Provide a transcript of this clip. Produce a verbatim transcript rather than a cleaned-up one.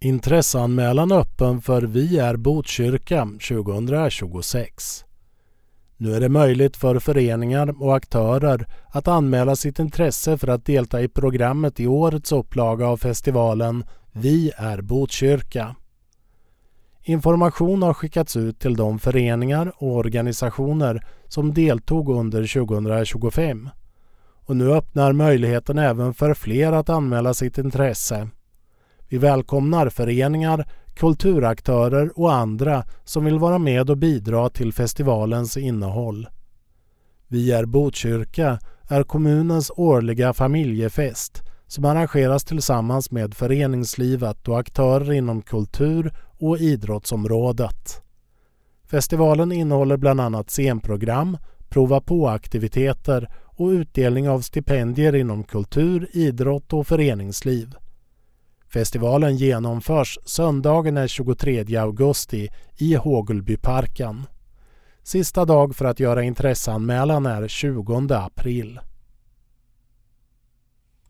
Intresseanmälan öppen för Vi är Botkyrka tjugohundratjugosex. Nu är det möjligt för föreningar och aktörer att anmäla sitt intresse för att delta i programmet i årets upplaga av festivalen Vi är Botkyrka. Information har skickats ut till de föreningar och organisationer som deltog under tjugohundratjugofem. Och nu öppnar möjligheten även för fler att anmäla sitt intresse. Vi välkomnar föreningar, kulturaktörer och andra som vill vara med och bidra till festivalens innehåll. Vi är Botkyrka är kommunens årliga familjefest som arrangeras tillsammans med föreningslivet och aktörer inom kultur- och idrottsområdet. Festivalen innehåller bland annat scenprogram, prova på-aktiviteter och utdelning av stipendier inom kultur, idrott och föreningsliv. Festivalen genomförs söndagen den tjugotredje augusti i Hågelbyparken. Sista dag för att göra intresseanmälan är tjugonde april.